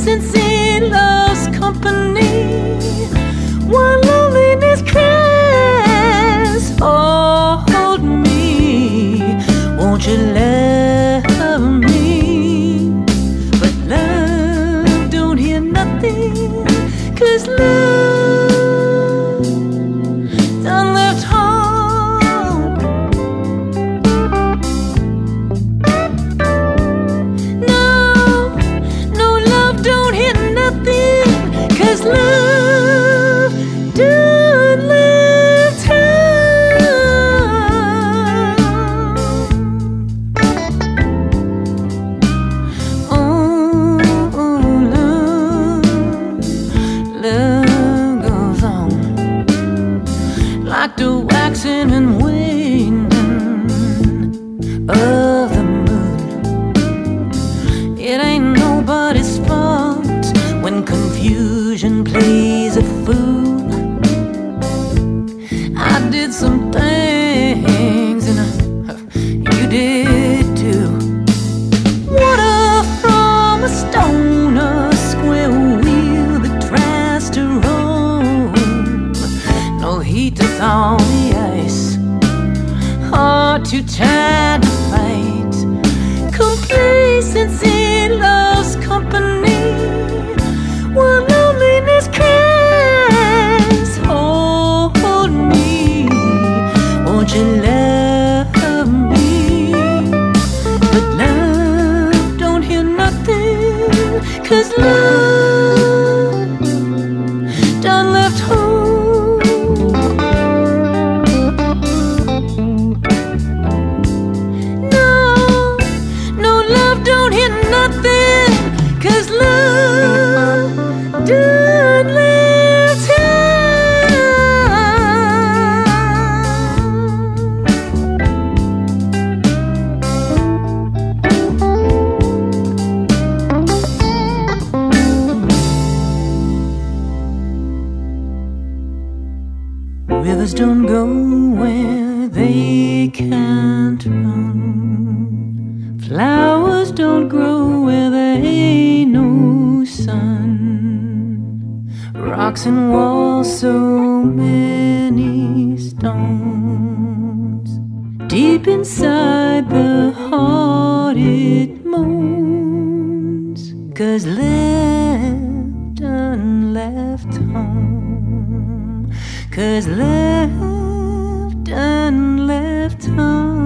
since it loves company, while loneliness cries. Oh, hold me, won't you love me? But love don't hear nothing, 'cause love done left home. No, no, love don't hear nothing, 'cause love done left home. Oh, love goes on like the waxing and waning of the moon. It ain't nobody's fault when confusion plays a fool. I did some things and you did too. Water from a stone, a square wheel that tries to roll. No heat to thaw the ice, heart too tired to fight. Complacency loves company, while loneliness cries. Hold me, won't you love me? But love don't hear nothing, 'cause love done left home. No, no, love don't hear nothing, 'cause love done left home. Rivers don't go where they can't run. Flowers don't grow where there ain't no sun. Rocks and walls, so many stones. Deep inside the heart it moans, 'cause left done left home, 'cause left done left home.